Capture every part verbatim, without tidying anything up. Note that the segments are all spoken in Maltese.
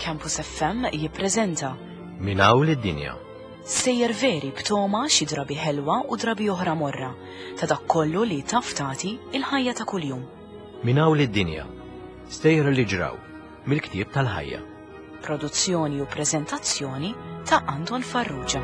Campus F M jippreżenta Min hawn id-dinja. Sejjer veri b'toma xi drabi ħelwa u drabi oħra morra ta' dak kollu li taf tagħti il-ħajja ta' kuljum. Min hawn id-dinja. Stejjer li ġraw mill-ktieb tal-ħajja. Produzzjoni u preżentazzjoni ta' Anton Farrugia.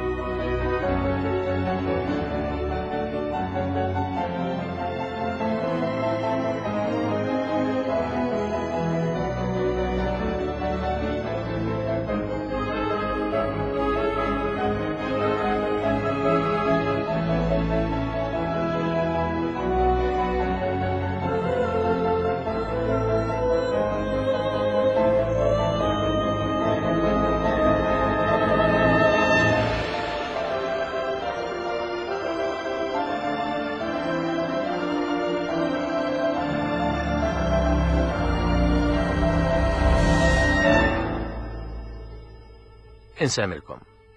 Insemmilkom.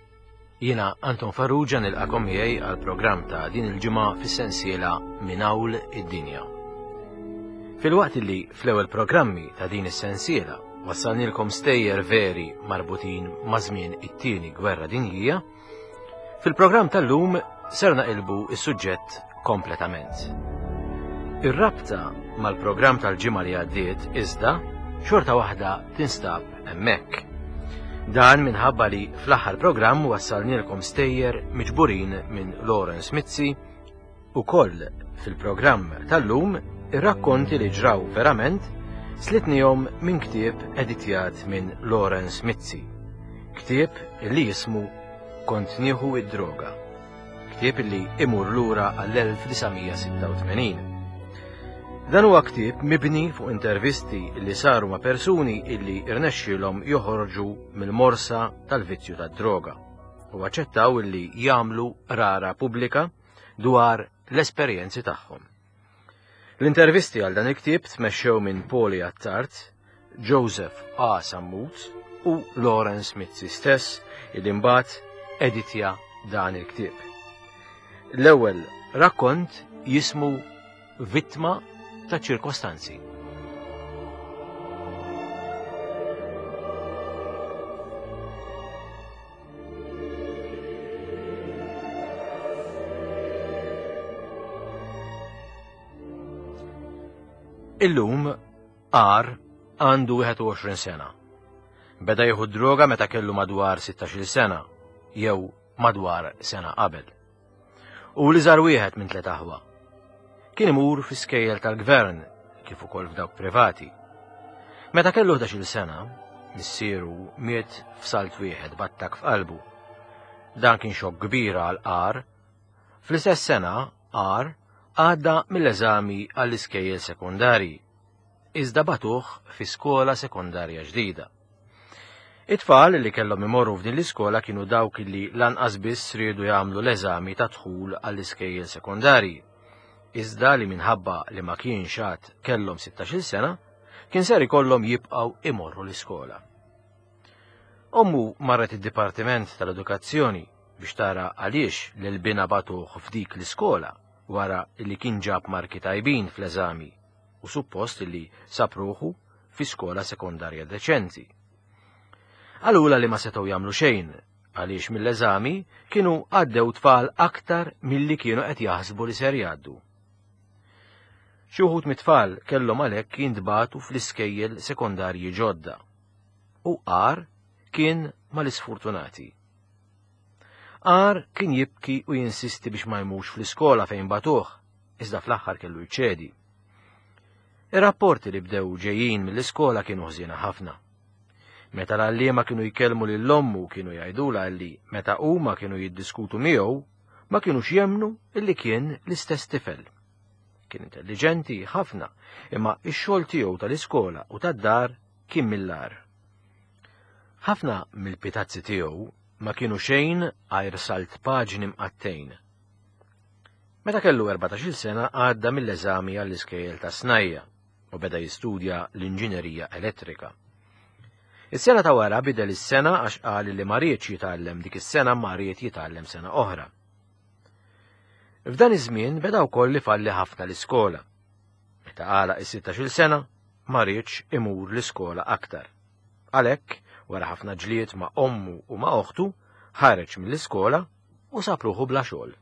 Jiena Anton Farrugia nilqakom miegħi għal programm ta' din il-ġimgħa fis-sensiela Min hawn id-dinja. Fil-waqt li fl-ewwel programmi ta' din is-sensiela wassalnilkom stejjer veri marbutin ma' żmien it-tieni gwerra dinjija, fil-programm tal-lum ser naqilbu is-suġġett kompletament. Ir-rabta mal-programm tal-ġimgħa li għaddiet iżda xorta waħda tinstab hemmhekk. Dan minħabba li fl-aħħar programm wassalnilkom stejjer miġburin minn Lawrence Mizzi u koll fil-programm tal-lum ir-rakkonti li ġraw verament slitnihom minn ktieb editjat minn Lawrence Mizzi. Ktieb li jismu Kont nieħu id-droga. Ktieb li imur lura għall-elf tisgħemija sitta u tmenin. Dan huwa ktieb mibni fuq intervisti li saru ma' persuni illi irnexxielhom joħorġu mill-morsa tal-vizzju tad-droga u aċċettaw illi jagħmlu rara pubblika dwar l-esperjenzi tagħhom. L-intervisti għal dan il-ktieb tmexxew minn Poli Attart, Joseph A. Sammut u Lawrence Mizzi stess illi mbagħad editja dan il-ktieb. L-ewwel rakkont jismu Vittma ta' ċirkostanzi. Illum Ar għandu wieħed u għoxrin sena. Beda jieħu droga meta kellu madwar sittax-il sena, jew madwar sena qabel. U li żar wieħed minn tliet aħwa. Kien imur fi skejjel tal-gvern kif ukoll f'dawk privati. Meta kellu ħdax-il sena, missieru miet f'salt wieħed b'attakk f'qalbu. Dan kien xokk kbir għal Ar. Fl-istess sena Ar għadda mill-eżami għall-iskejjel sekundarji, iżda batuh fi skola sekundarja ġdida. It-tfal li kellhom imorru f'din l-iskola kienu dawk li lanqas biss riedu jagħmlu l-eżami ta' dħul għall-iskejjel sekundarji. Iżda li minħabba li ma kienx għad kellhom sittax-il sena, kien ser ikollhom jibqgħu imorru l-iskola. Ommu marret id-Dipartiment tal-Edukazzjoni biex tara għaliex lil bina batuh f'dik l-iskola wara li kien ġab marki tajbin fl-eżami u suppost li sapruħu fi skola sekundarja deċenti. Għalula li ma setgħu jagħmlu xejn għaliex mill-eżami kienu għaddew tfal aktar milli kienu qed jaħsbu li ser jgħaddu. Xi wħud mit-tfal kellhom għalhekk jintbagħtu fl-iskejjel sekundarji ġodda u Ar kien mal-isfortunati. Ar kien jibki u jinsisti biex ma jmux fl-iskola fejn batuh, iżda fl-aħħar kellu jċedi. Ir-rapporti li bdew ġejjin mill-iskola kienu ħżiena ħafna. Meta l-għalliema kienu jkellmu lill-ommu kienu jgħidula li meta huma kienu jiddiskutu miegħu ma kienux jemmnu illi kien l-istess tifel. Kien intelligenti ħafna, imma x-xogħol tiegħu tal-iskola u tad-dar kien mill-ar. Ħafna mill-pitazzi tiegħu ma kienu xejn għajr salt paġni mqattejn. Meta kellu erbatax-il sena għadda mill-eżami għall-iskejjel ta' snajja u beda jistudja l-inġinerija elettrika. Is-sena ta' wara bidel is-sena għax qal li ma rridx jitgħallem dik is-sena ma rrid jitgħallem sena oħra. F'dan iż-żmien beda wkoll li falli ħafna l-iskola. Meta għala is-sittax-il sena ma rridx imur l-iskola aktar. Għalhekk wara ħafna ġlied ma' ommu u ma' oħtu ħareġ mill-iskola u sapruħu bla xogħol.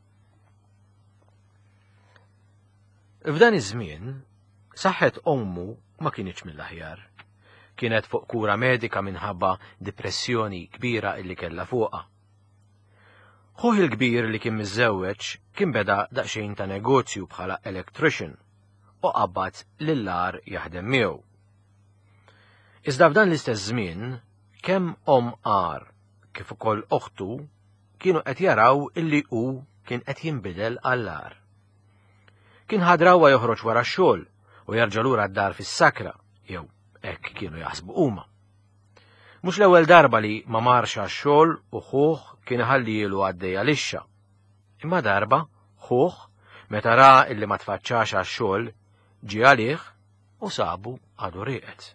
F'dan iż-żmien saħħet ommu ma kienx mill-aħjar. Kienet fuq kura medika minħabba depressjoni kbira illi kellha fuqha. Ħuħ il-kbir li kien miżżewweġ kien beda daqsxejn ta' negozju bħala electrician u qabbad lil-lar jaħdem miegħu. Iżda f'dan l-istess żmien kemm om Ar kif ukoll oħtu kienu qed jaraw illi hu kien qed jinbidel għall-ar. Kien ħadrawha joħroġ wara x-xogħol u jerġa' lura d-dar fis-sakra, jew hekk kienu jaħsbu huma. Mhux l-ewwel darba li ma marx għax-xogħol u ħuh kien iħallilu għaddejja lixxa. Imma darba ħuh meta ra illi ma tfaċċax għax-xogħol ġie għalih u sabu għadu rieqed.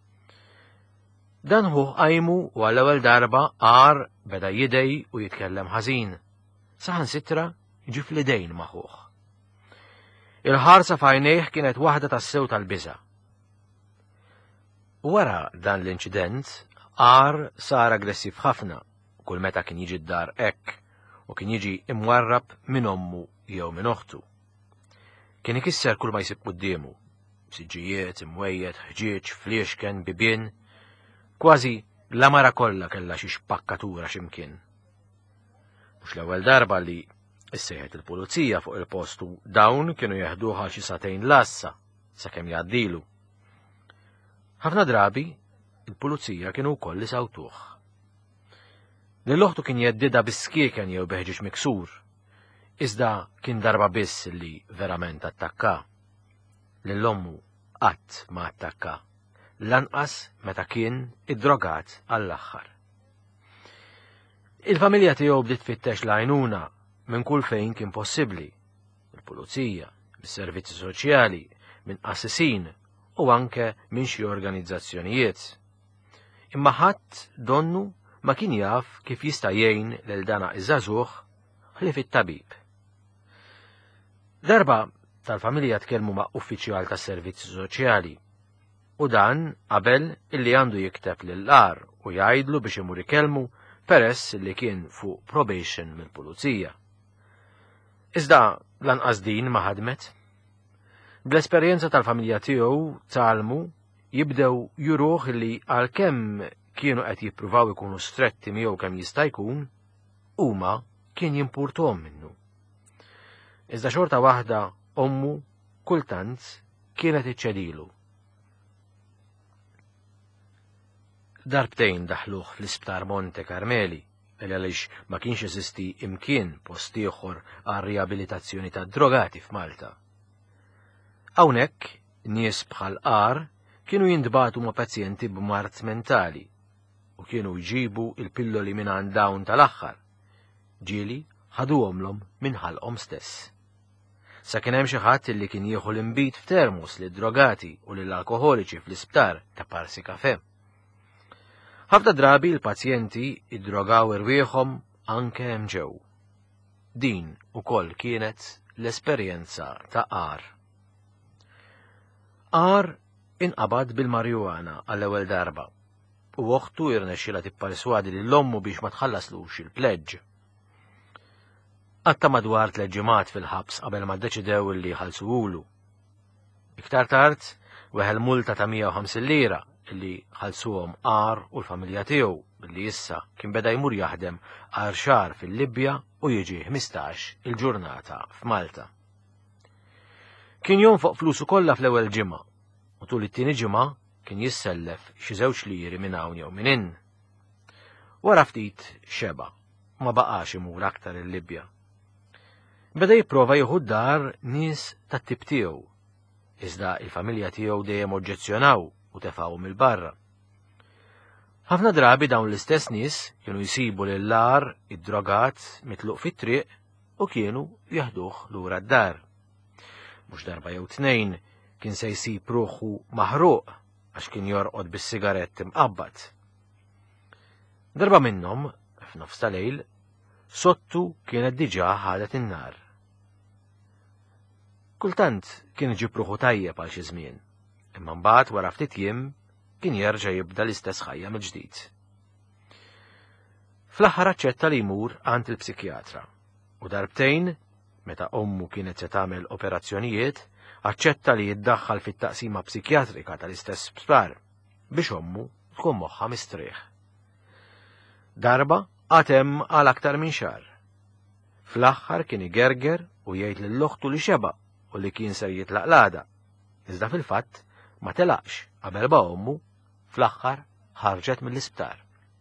Dan ħuh qajmu u għall-ewwel darba Ar beda jidej u jitkellem ħażin. Saħansitra ġi fl-idejn ma' ħuh. Il-ħarsa f'għajnejh kienet waħda tas-sew tal-biża'. Wara dan l-inċident Ar sar aggressiv ħafna kull meta kien jiġi d-dar hekk u kien jiġi imwarrab minn ommu jew minn oħtu. Kien ikisser kull ma jsib qudiemu, siġġijiet, imwejjed, ħġieġ, fliexken, bibien, kważi l-amara kollha kellha xi xpakkatura x'imkien. Mhux l-ewwel darba li issejħet il-pulizija fuq il-postu dawn kienu jeħduha xi satejn lassa sakemm jgħaddilu. Ħafna drabi il-pulizija kienu wkoll li sawtuh. Lill-oħtu kien jeddida biskieken jew beħġieġ miksur, iżda kien darba biss li verament attakka. Lill-ommu qatt ma attakka, lanqas meta kien iddrogat għall-aħħar. Il-familja tiegħu bdiet tfittex l-għajnuna minn kull fejn kien possibbli, il-pulizija, mis-servizzi soċjali, minn qassisin u anke minn xi organizzazzjonijiet. Imma ħadd donnu ma kien jaf kif jista' jgħin lil dana iż-żagħżugħ ħlief it-tabib. Darba tal-familja tkellmu ma' uffiċjal tas-servizzi soċjali u dan qabel illi għandu jikteb lill-Ar u jgħidlu biex imur ikellmu peress li kien fuq probation mill-pulizija. Iżda lanqas din ma ħadmet. Bl-esperjenza tal-familja tiegħu talmu jibdew juruh li għalkemm kienu qed jippruvaw ikunu stretti miegħu kemm jista' jkun, huma kien jimpurtom minnu. Iżda xorta waħda ommu kultant kienet iċċedilu. Darbtejn daħluh fl-isptar Monte Carmeli, għaliex ma kienx eżisti imkien post ieħor għal riabilitazzjoni ta' drogati f'Malta. Hawnhekk nies bħal Ar kienu jindbatu ma' pazjenti b'mart mentali u kienu jġibu il-pilloli minn dawn tal-aħħar, ġieli ħaduhomlhom minn ħalqhom stess. Sa kien hemm xi ħadd illi kien jieħu l-imbit f'termos lid-drogati u lill-alkoħoliċi fl-isptar ta' Parsi Kafè. Ħafna drabi l-pazjenti iddrogaw irwieħhom anke hemm ġew. Din ukoll kienet l-esperjenza ta' Ar. Ar inqabad bil-marjuana għall-ewwel darba u oħtu irnexxilha tipparswadi lill-ommu biex ma tħallaslux il-pleġġ. Għatta madwar tliet ġimgħat fil-ħabs qabel ma ddeċidew li ħalsuhulu. Iktar tard weħel multa ta' mija u ħamsin lira illi ħalsuhom Ar u l-familja tiegħu billi issa kien beda jmur jaħdem għal xahar fil-Libja u jiġi ħmistax il-ġurnata f'Malta. Kien jonfoq flusu kollha fl-ewwel ġimgħa u tul it-tieni ġimgħa kien jissellef xi żewġ liri minn hawn jew minn hinn. Wara ftit xeba ma baqax imur aktar il-Libja. Beda jipprova jieħu d-dar nies tat-tip tiegħu, iżda il-familja tiegħu dejjem oġġezzjonaw u tefgħu mill-barra. Ħafna drabi dawn l-istess nies kienu jsibu lill-Ar id-drogat mitluq fit-triq u kienu jaħduh lura d-dar. Mhux darba jew tnejn kien se jsib ruħu maħruq għax kien jorqod bis-sigarett imqabbad. Darba minnhom f'nofs ta' lejl sottu kienet diġà ħadet in-nar. Kultant kien iġib ruħu tajjeb għal xi żmien, imma mbagħad wara ftit jiem kien jerġa' jibda l-istess ħajja mill-ġdid. Fl-aħħar aċċetta li jmur għand il-psikjatra u darbtejn, meta ommu kienet se tagħmel operazzjonijiet, aċċetta li jiddaħħal fit-taqsima psikjatrika tal-istess sptar biex ommu tkun moħħa mistrieħ. Darba għatem għal aktar minn xahar. Fl-aħħar kien igerger u jgħid lill-oħtu li xeba u li kien ser jitlaq l-għada. Iżda fil-fatt ma telaqx qabel ba ommu fl-aħħar ħarġet mill-isptar.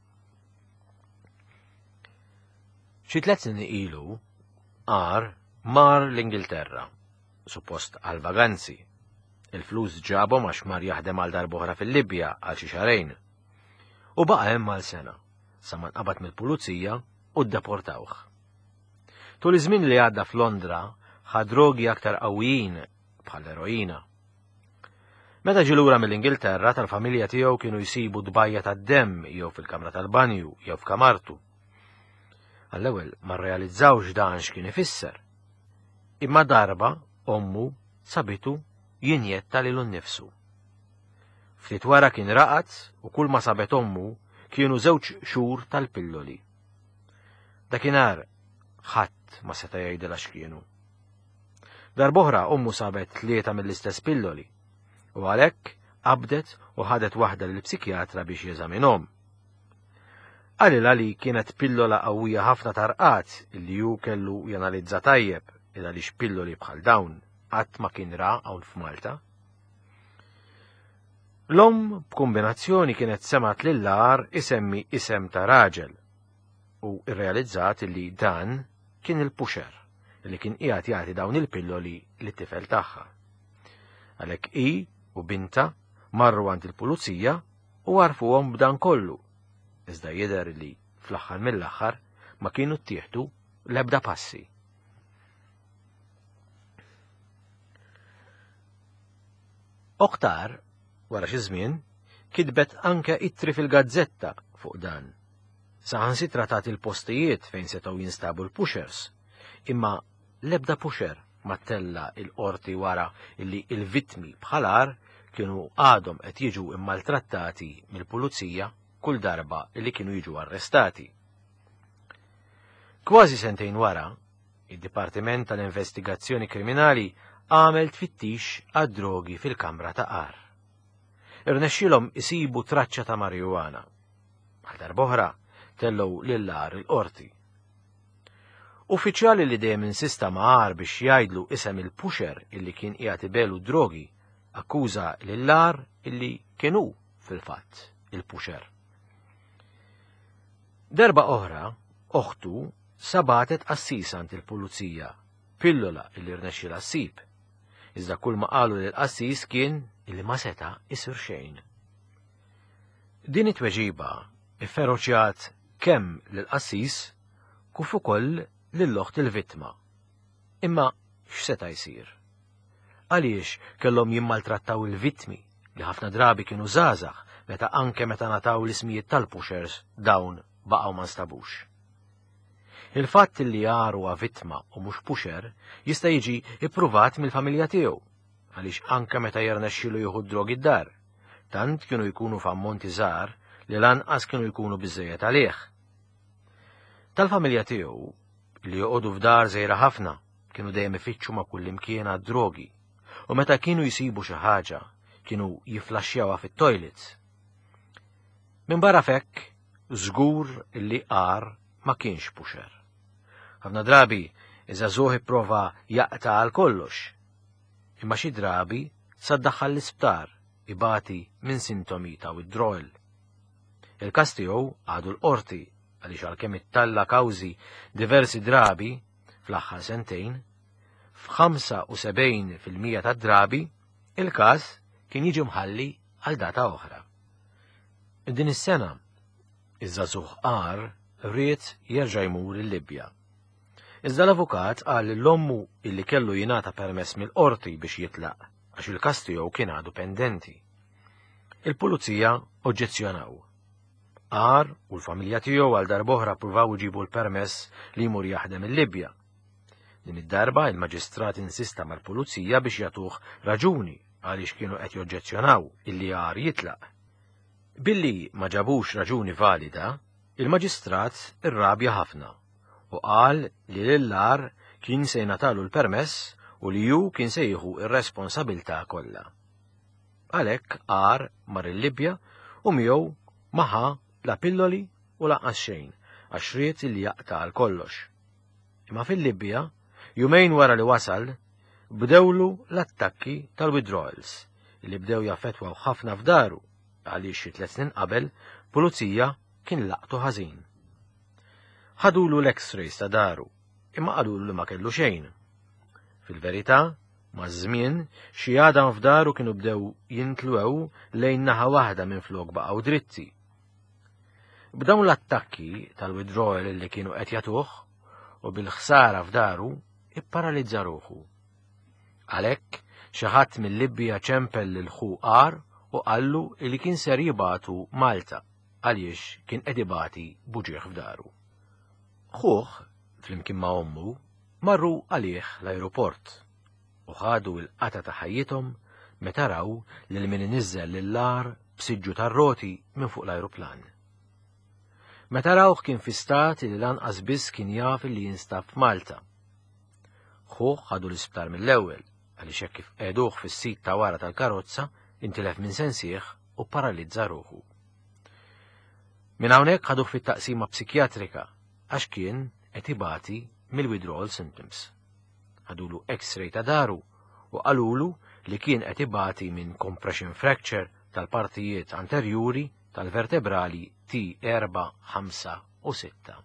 Xi tliet snin ilu għar mar l-Ingilterra, suppost għal vaganzi. Il-flus ġabhom għax mar jaħdem għal darb'oħra fil-Libja għal xi xahrejn. U baqa' hemm għal sena, sa ma nqabad mill-pulizija u ddeportawh. Tul iż-żmien li għadda f'Londra ħad drogi aktar qawwijin bħall-eroina. Meta ġie lura mill-Ingilterra tal-familja tiegħu kienu jsibu dbajja tad-demm jew fil-kamra tal-banju jew f'kamartu. Għall-ewwel ma rrealizzawx dan x'kien ifisser. Imma darba ommu sabitu jinjetta lilu nnifsu. Ftit wara kien raqat u kull ma sabet ommu kienu żewġ xhur tal-pilloli. Dakinhar ħadd ma seta' jgħidilha x'kienu. Darb'oħra ommu sabet tlieta mill-istess pilloli u għalhekk qabdet u ħadet waħda lill-psikjatra biex jeżaminhom. Għalilha li kienet pillola qawwija ħafna tarqat illi hu kellu janalizza tajjeb il għaliex pilloli bħal dawn qatt ma kien ra hawn f'Malta. L-omm b'kombinazzjoni kienet semat lill-għar isemmi isem ta' raġel u rrealizzat li dan kien il-pusher li kien qiegħed jagħti dawn il-pilloli lit-tifel tagħha. Għalhekk hi u binta marru għand il-pulizija u għarfuhom b'dan kollu. Iżda jidher li fl-aħħar mill-aħħar ma kienu ttieħdu l-ebda passi. Oktar, wara xi żmien, kitbet anke ittri fil-gazzetta fuq dan. Saħansitra tagħti l-postijiet fejn setgħu jinstabu l-pushers, imma l-ebda pusher ma tella il-qorti wara illi il-vittmi bħalar kienu għadhom qed jiġu immaltrattati mill-pulizija kull darba illi kienu jiġu arrestati. Kważi sentejn wara, id-Dipartiment tal-Investigazzjoni Kriminali għamel tfittix għad-drogi fil-kamra ta' qar. Irnexxilhom isibu traċċa ta' marijuana. Għal darb'oħra tellew lil-għar il-qorti. Uffiċjali li dejjem insista ma' għar biex jgħidlu isem il-pusher illi kien qiegħed ibelu drogi akkuża lil-għar illi kienu fil-fatt il-pusher. Darba oħra, oħtu sabatet assisant il-pulizija, pillola illi rnexxilha ssib. Iżda kull ma qalu lill-qassis kien illi ma seta' isir xejn. Din it-tweġiba ifferoċjat kemm lill-qassis kif ukoll lill-oħt il-vittma. Imma x'seta' jsir? Għaliex kellhom jimmaltrattaw il-vittmi li ħafna drabi kienu żgħażagħ meta anke meta nataw l-ismijiet tal-pushers dawn baqgħu ma nstabux. Il-fatt li għar huwa vittma u mhux pusher jista' jiġi ippruvat mill-familja tiegħu għaliex anke meta jirnexxielu jieħu drogi d-dar, tant kienu jkunu f'ammonti żgħar li lanqas kienu jkunu biżżejjed għalih. Tal-familja tiegħu li joqogħdu f'dar żgħira ħafna kienu dejjem ifittxu ma' kull imkien għad-drogi u meta kienu jsibu xi ħaġa kienu jiflaxxjawha fit-toilets. Minn barra fekk, żgur li qar ma kienx pusher. Ħafna drabi iż-żagħżugħ ipprova jaqta' għal kollox. Imma xi drabi saddaħħal l-isptar ibati minn sintomi ta' withdrawal. Il-każ tiegħu għadu l-qorti għaliex għalkemm ittalla kawżi diversi drabi fl-aħħar sentejn, f'ħamsa u sebgħin fil-mija tad-drabi il-każ kien jiġi mħalli għal data oħra. Din is-sena iż-żagħżugħ qar ried jerġa' jmur il-Libja. Iżda l-avukat qal l-ommu illi kellu jingħata permess mill-qorti biex jitlaq għax il-każ tiegħu kien għadu pendenti. Il-pulizija oġġezzjonaw. Qar u l-familja tiegħu għal darb'oħra ppruvaw iġibu l-permess li jmur jaħdem il-Libja. Din id-darba il-maġistrat insista mal-pulizija biex jagħtuh raġuni għaliex kienu qed joġġezzjonaw illi Qar jitlaq. Billi ma ġabux raġuni valida, il-maġistrat irrabja ħafna u qal li l-lar kien se jnatalu l-permess u li ju kien se jieħu ir-responsabilità kollha. Għalhekk qar mar il-Libja u miegħu maħa la pilloli u laqqas xejn għax ried li jaqta' għal kollox. Imma fil-Libja, jumejn wara li wasal, bdewlu l-attakki tal-withdrawals li bdew jaffettwaw ħafna f'daru għaliex xi tliet snin qabel pulizija kien laqtu ħażin. Ħadulu l-X-rays ta' daru, imma qalulu li ma kellu xejn. Fil-verità, maż-żmien xi għadam f'daru kienu bdew jintluew lejn naħa waħda minn flok baqgħu dritti. B'dawn l-attakki tal-withdrawal li kienu qed jagħtuh u bil-ħsara f'daru ipparalizza ruħu. Għalhekk xi ħadd mill-Libja ċempel lil ħu qar u qallu li kien ser jibatu Malta għaliex kien qed ibati buġieħ f'daru. Ħuh, flimkien ma' ommu, marru għalih l-ajruport u ħadu l-qata ta' ħajjithom meta raw lil min iniżżel lill-lar b'siġġu tar-roti minn fuq l-ajruplan. Meta rawh kien fi stat li lanqas biss kien jaf li jinstab f'Malta. Ħuh ħadu l-isptar mill-ewwel għaliex hekk kif qiegħduh fis-sit ta' wara tal-karozza intilef minn sensieħ u paralizza ruħu. Minn hawnhekk ħaduh fit-taqsima psikjatrika għax kien qed ibati mill-withdrawal symptoms. Ħadulu X-ray ta' daru u qalulu li kien qed ibati minn compression fracture tal-partijiet anterjuri tal-vertebrali T erba', ħamsa u sitta.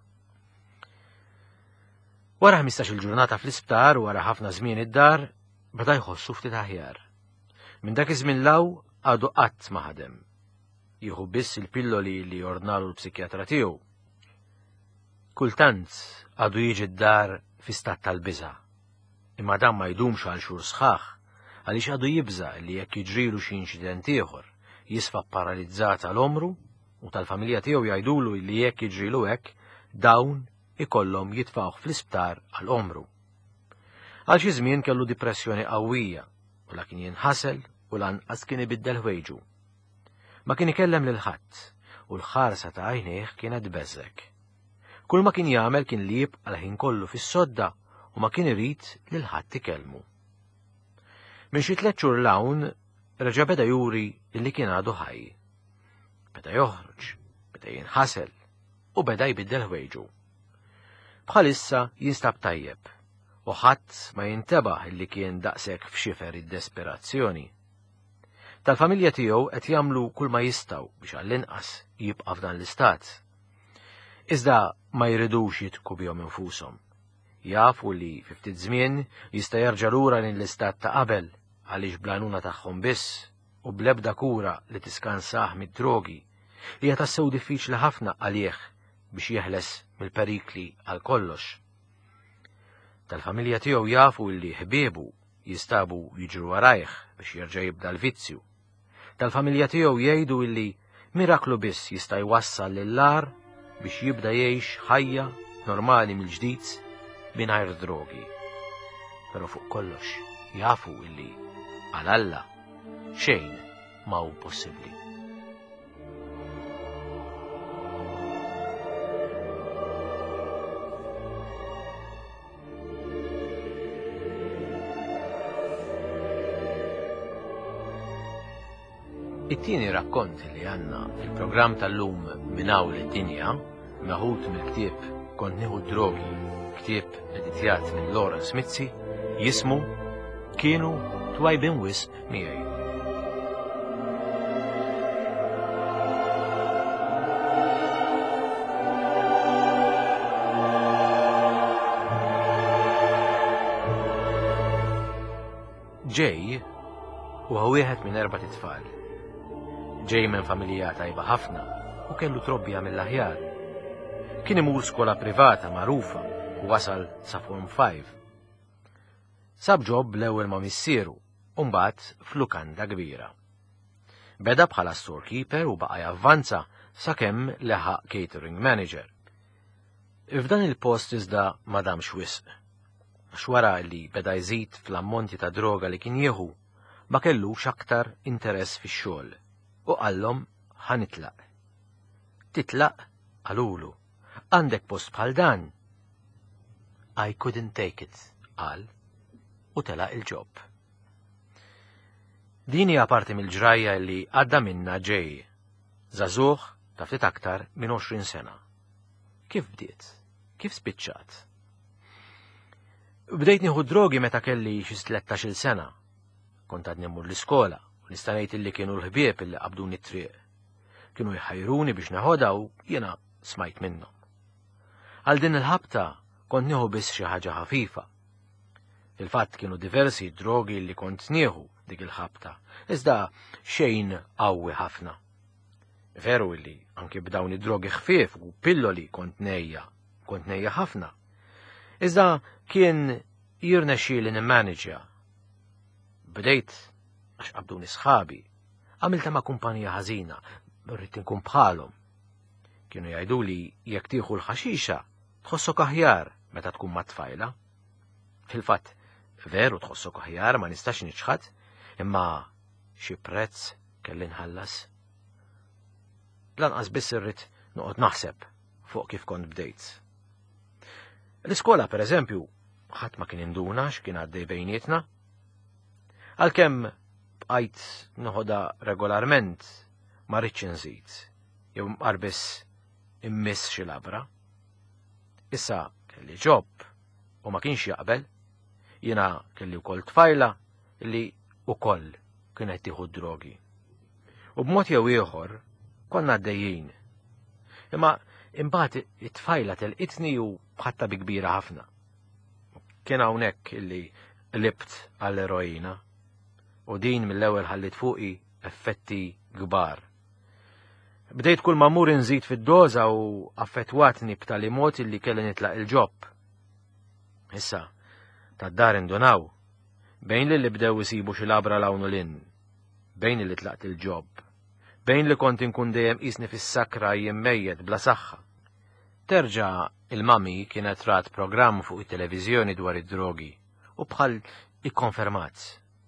Wara ħmistax-il ġurnata fl-isptar u wara ħafna żmien id-dar beda jħossu ftit aħjar. Minn dak iż-żmien law għadu qatt ma ħadem. Jieħu biss il-pilloli li ordnalu l-psikjatra tiegħu. Kultant għadu jiġi d-dar fi stat tal-biża'. Imma dan ma jdumx għal xhur sħaħ għaliex għadu jibża li jekk jiġrilu xi inċident ieħor jisfa' paralizzat għall-omru u tal-familja tiegħu jgħidulu li jekk jiġrilu hekk dawn ikollhom jitfgħuh fl-isptar għall-omru. Għal xi żmien kellu depressjoni qawwija u la kien jinħasel u lanqas kien ibiddel ħwejġu. Ma kien ikellem lil ħadd u l-ħarsa ta' għajnejh kienet beżżek. Kull ma kien jagħmel kien li jibqa' ħin kollu fis-sodda u ma kien irid lil ħadd ikellmu. Minn xi tliet xhur l-hawn reġa' beda juri illi kien għadu ħaj. Beda joħroġ, beda jinħasel u beda jbiddel ħwejġu. Bħalissa jinstab tajjeb u ħadd ma jintebaħ illi kien daqshekk f'xifer id-desperazzjoni. Tal-familja tiegħu qed jagħmlu kull ma jistgħu biex għall-inqas jibqa' f'dan l-istat. Iżda ma jridux jitku bihom infushom. Jafu li fi ftit żmien jista' jerġa' lura lejn l-istat ta' qabel għaliex bl-għanuna tagħhom biss u bl-ebda kura li tiskansah mid-drogi hija tassew diffiċli ħafna għalih biex jeħles mill-perikli għal kollox. Tal-familja tiegħu jafu li ħbiebu jistabu jiġru warajh biex jerġa' jibda l-vizzju. Tal-familja tiegħu jgħidu illi miraklu biss jista' jwassal lil-lar biex jibda jgħix ħajja normali mill-ġdid mingħajr drogi. Però fuq kollox jafu illi għal Alla xejn ma hu possibbli. It-tieni rakkont li għandna fil-programm tal-lum Minn hawn lid-dinja meħud mill-ktieb Kont nieħu drogi, ktieb editjat minn Lawrence Mizzi, jismu Kienu twajbin wisq miegħi. Jay huwa wieħed minn erba' tfal. Jay minn familja tajba ħafna u kellu trobbija mill-aħjar. Kien imur skola privata magħrufa u wasal sa Form five. Sab ġob l-ewwel ma' missieru u mbagħad f'lukanda kbira. Beda bħala storekeeper u baqa' javvanza sakemm leħaq catering manager. F'dan il-post iżda ma damx wisq. Għax wara li beda jżid fl-ammonti ta' droga li kien jieħu ma kellux aktar interess fix-xogħol u qallhom ħanitlaq. Titlaq għalulu, għandek post bħal dan. I couldn't take it, qal, u telaq il-ġob. Din hija parti mill-ġrajja li għadda minna ġej, żagħżugħ ta' ftit aktar minn għoxrin sena. Kif bdiet? Kif spiċċat? Bdejt nieħu drogi meta kelli xi tlettax-il sena. Kont għad nemmur l-iskola u nista' ngħid illi kienu l-ħbieb illi qabduni t-triq. Kienu jħajruni biex naħodha u jiena smajt minnhom. Għal din il-ħabta kont nieħu biss xi ħaġa ħafifa. Fil-fatt kienu diversi drogi li kont nieħu dik il-ħabta, iżda xejn qawwi ħafna. Veru illi anki b'dawn id-drogi ħfief u pilloli kont nejja, kont nejja ħafna. Iżda kien jirnexxieli nimmanagja. Bdejt għax qabduni sħabi, għamilta ma' kumpanija ħażina, rrid inkun bħalhom. Kienu jgħiduli jekk tieħu l-ħaxixa tħossok aħjar meta tkun ma' tfajla. Fil-fatt, veru tħossok aħjar ma nistax niċħad, imma xi prezz kelli nħallas. Lanqas biss irrid noqgħod naħseb fuq kif kont bdejt. L-iskola pereżempju ħadd ma kien induna x'kien għaddej bejnietna. Għalkemm bqajt noħodha regolarment ma rridx inżid, jew qarbis immiss xi labra. Issa kelli ġob u ma kienx jaqbel, jiena kelli wkoll tfajla li wkoll kienet tieħu drogi. U b'mod jew ieħor konna għaddejjin. Imma imbagħad it-tfajla telqitni u bħatta bi kbira ħafna. Kien hawnhekk illi libt għall-eroina u din mill-ewwel ħallit fuqi effetti kbar. Bdejt kull ma mmur inżid fid-doża u affettwatni b'tali mod illi kelli nitlaq il-ġob. Issa, tad-dar indunaw, bejn li bdew isibu xi labra lawnu lin, bejn li tlaqt il-ġob, bejn li kont inkun dejjem qisni fis-sakra jimmejjed bla saħħa. Terġa' il-mami kienet rat programm fuq it-televiżjoni dwar id-drogi u bħal ikkonfermat.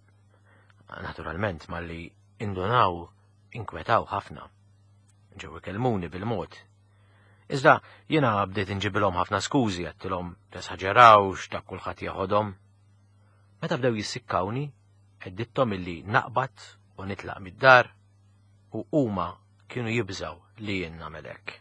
Naturalment malli indunaw inkwetaw ħafna. Ġew ikellmuni bil-mod. Iżda jiena bdejt inġibilhom ħafna skużi għedtilhom tesaġerawx dak kulħadd jaħodhom. Meta bdew jissikkawni, għedditthom illi naqbad u nitlaq mid-dar u huma kienu jibżaw li jien nagħmel hekk.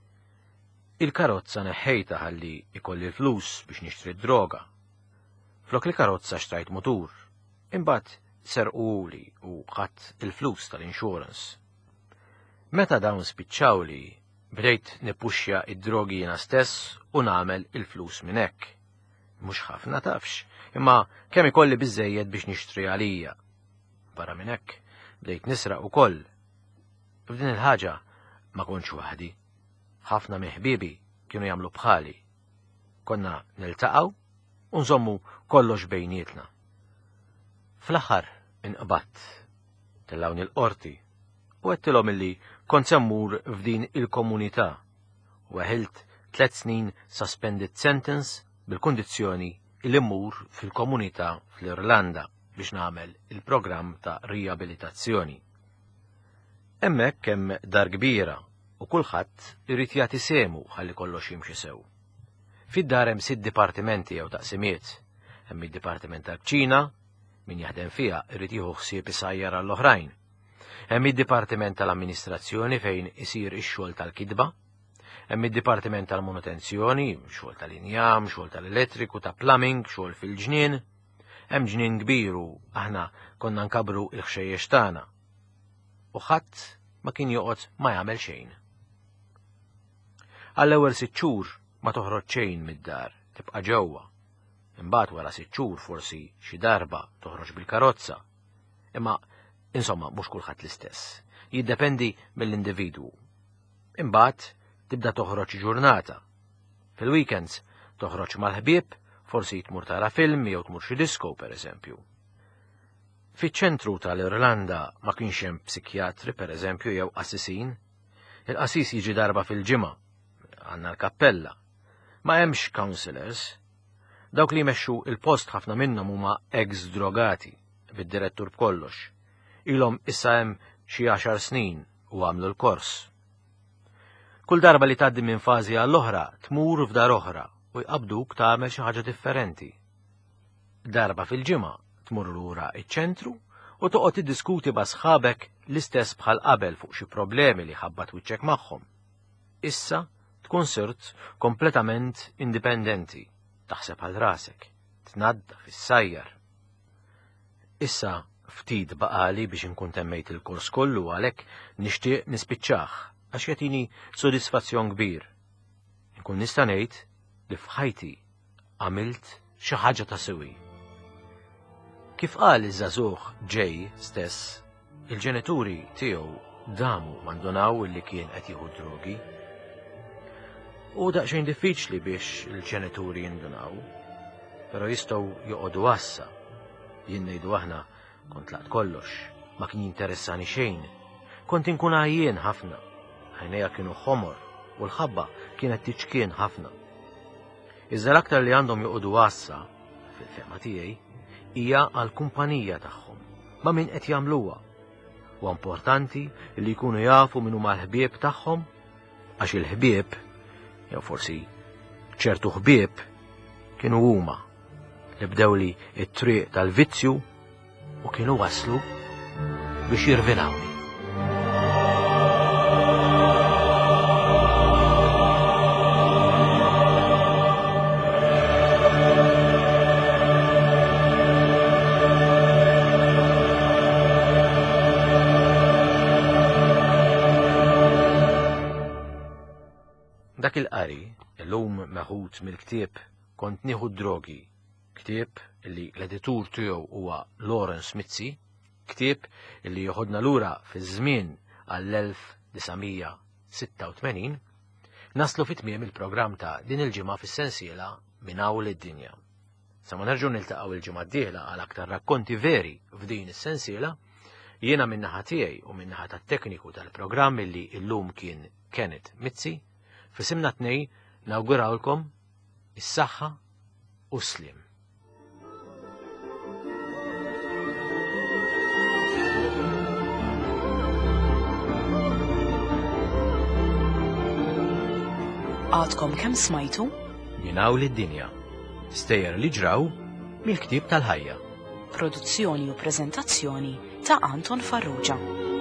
Il-karozza neħħejta ħalli ikolli l-flus biex nixtri d-droga. Flok il-karozza xtrajt mutur, imbagħad serquli u ħadd il-flus tal-insurance. Meta dawn spiċċawli, bdejt nippuxja id-drogi jiena stess u nagħmel il-flus minn hekk. Mhux ħafna tafx, imma kemm ikolli biżejjed biex nixtri għalija. Barra minn hekk bdejt nisraq ukoll. F'din il-ħaġa ma kontx waħdi. Ħafna miħbibi kienu jagħmlu bħali. Konna niltaqgħu u nżommu kollox bejnietna. Fl-aħħar inqbadt, tellawni l-qorti u għedtilhom illi kont semmur f'din il-komunità u għeħilt tliet snin suspended sentence bil-kundizzjoni illi mmur fil-komunità fl-Irlanda biex nagħmel il-programm ta' riabilitazzjoni. Hemmhekk hemm dar kbira u kulħadd irid jagħti semu ħalli kollox jimxi sew. Fid-dar hemm sitt dipartimenti jew taqsimiet. Hemm id-dipartiment tal-kċina, min jaħdem fiha irid jieħu ħsieb isajjar għall-oħrajn. Hemm id-dipartiment tal-amministrazzjoni fejn isir ix-xogħol tal-kidba. Hemm id-dipartiment tal-manutenzjoni, xogħol tal-injam, xogħol tal-elettriku, ta' plumbing, xogħol fil-ġnien. Hemm ġnien kbir u aħna konna nkabru l-ħxejjex tagħna. U ħadd ma kien joqgħod ma jagħmel xejn. Għall-ewwel sitt xhur ma toħroġ xejn mid-dar, tibqa' ġewwa. Imbagħad wara sitt xhur forsi xi darba toħroġ bil-karozza. Imma insomma mhux kulħadd l-istess. Jiddependi mill-individwu. Imbagħad tibda toħroġ ġurnata. Fil-weekends toħroġ mal-ħbieb, forsi tmur tara film jew tmur xi disco pereżempju. Fiċ-ċentru tal-Irlanda ma kienx hemm psikjatri pereżempju jew qassisin. Il-qasis jiġi darba fil-ġimgħa, għandna l-kappella. Ma hemmx counselors. Dawk li jmexxu il-post ħafna minnhom huma ex-drogati, bid-direttur b'kollox. Ilhom issa hemm xi għaxar snin u għamlu l-kors. Kull darba li tgħaddi minn fażi għall-oħra tmur f'dar oħra u jqabduk tagħmel xi ħaġa differenti. Darba fil-ġimgħa tmur lura iċ-ċentru u toqgħod tiddiskuti ma' sħabek l-istess bħal qabel fuq xi problemi li ħabbat wiċċek magħhom. Issa tkun sirt kompletament indipendenti, taħseb għal rasek, tnadda fis-sajjar. Issa ftit baqali biex inkun temmejt il-kors kollu għalhekk nixtieq nispiċċah għax jagħtini sodisfazzjon kbir. Inkun nista' ngħid li f'ħajti għamilt xi ħaġa ta' sewi. Kif qal iż-żagħżugħ ġej stess, il-ġenituri tiegħu damu mandunaw illi kien qed jieħu drogi. U daqsxejn diffiċli biex il-ġenituri jindunaw, però jistgħu joqogħdu għassa. Jien ngħidu aħna kont laqt kollox, ma kien jinteressani xejn, kont inkun għajjien ħafna, ħajnejja kienu ħomor u l-ħabba kienet tiċkien ħafna. Iżda l-aktar li għandhom joqogħdu għassa, fil-fehma tiegħi, hija għall-kumpanija tagħhom, ma' min qed jagħmluha. U importanti li jkunu jafu min huma l-ħbieb tagħhom, għax il-ħbieb, jew forsi ċertu ħbieb, kienu huma li bdew li t-triq tal-vizzju u kienu waslu biex jirvinawni. Dak il-qari, illum meħud mill-ktieb Kont nieħu drogi, ktieb li l-editur tiegħu huwa Lawrence Mizzi, ktieb li joħodna lura fiż-żmien għall-elf tisa' sitta u tmenin, naslu fit-tmiem il-programm ta' din il-ġimgħa fis-sensiela Minn hawn lid-dinja. Sa ma nerġgħu niltaqgħu il-ġimgħa d-dieħla għal aktar rakkonti veri f'din is-sensiela, jiena min-naħa tiegħi u min-naħa tat-tekniku tal-programm li llum kien Kenneth Mizzi, f'isimna tnej nawgurawlkom is-saħħa u s-sliem. Għadkom kemm smajtu? Minn hawn lid-dinja. Stejjer li ġraw mill-ktieb tal-ħajja. Produzzjoni u preżentazzjoni ta' Anton Farrugia.